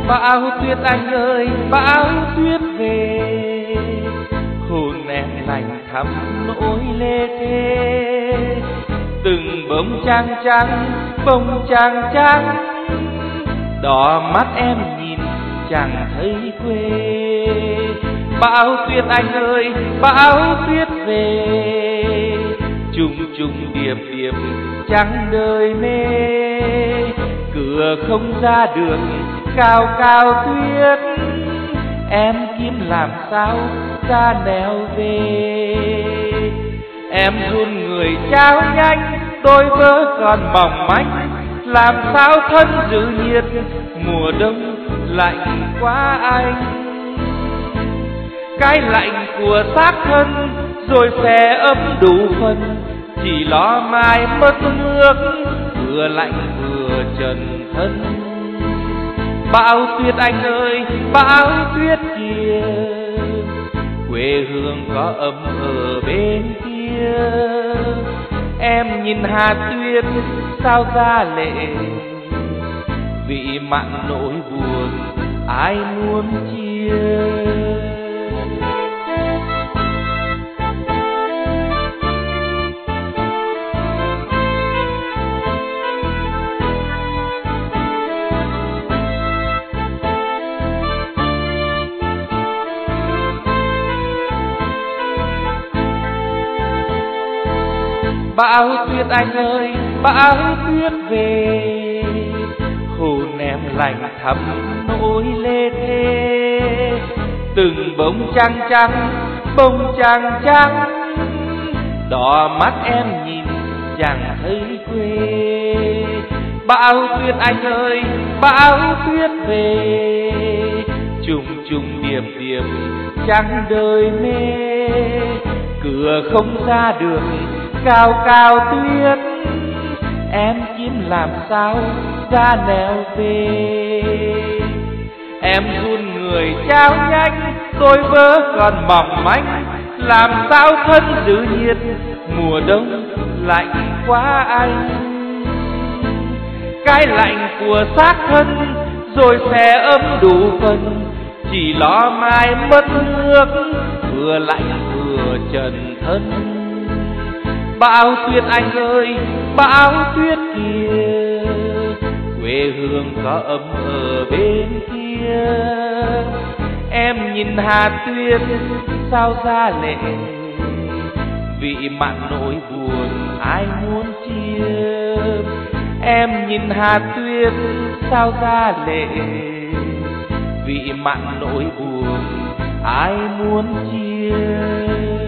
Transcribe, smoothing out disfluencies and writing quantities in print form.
Bão tuyết anh ơi, bão tuyết về, hồn em lạnh thắm nỗi lê thê. Từng bông trăng trắng, bông trăng trắng, đỏ mắt em nhìn chẳng thấy quê. Bão tuyết anh ơi, bão tuyết về, trùng trùng điệp điệp trắng đời mê. Cửa không ra được cao cao tuyết, em kiếm làm sao ra nẻo về. Em run người trao nhanh, đôi vớ còn mỏng manh, làm sao thân giữ nhiệt mùa đông lạnh quá anh. Cái lạnh của xác thân rồi sẽ ấm đủ phần, chỉ lo mai mất nước vừa lạnh vừa trần thân. Bão tuyết anh ơi, bão tuyết kìa, quê hương có ấm ở bên kia. Em nhìn hạt tuyết sao ra lệ, vị mặn nỗi buồn ai muốn chia. Bão tuyết anh ơi, bão tuyết về, hồn em lạnh thắm nỗi lê thê. Từng bông trăng trắng, bông trăng trắng, đỏ mắt em nhìn chẳng thấy quê. Bão tuyết anh ơi, bão tuyết về, trùng trùng điệp điệp trắng đời mê. Cửa không ra được cao cao tuyết, em kiếm làm sao ra nẻo về. Em run người trao nhanh, đôi vớ còn mỏng manh, làm sao thân giữ nhiệt mùa đông lạnh quá anh. Cái lạnh của xác thân rồi sẽ ấm đủ phần, chỉ lo mai mất nước vừa lạnh vừa trần thân. Bão tuyết anh ơi, bão tuyết kìa, quê hương có ấm ở bên kia. Em nhìn hạt tuyết sao ra lệ, vị mặn nỗi buồn ai muốn chia. Em nhìn hạt tuyết sao ra lệ, vị mặn nỗi buồn ai muốn chia.